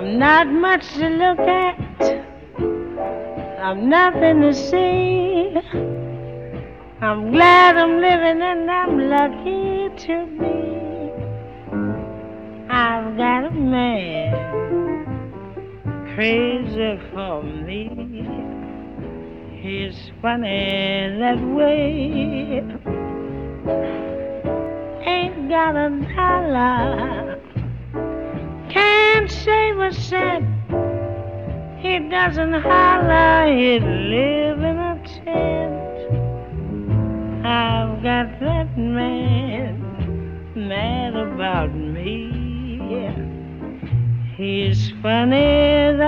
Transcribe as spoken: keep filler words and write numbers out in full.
I'm not much to look at, I'm nothing to see. I'm glad I'm living and I'm lucky to be. I've got a man crazy for me. He's funny that way. Ain't got a dollar, can't save a cent. He doesn't holler, he'd live in a tent. I've got that man mad about me. He's funny that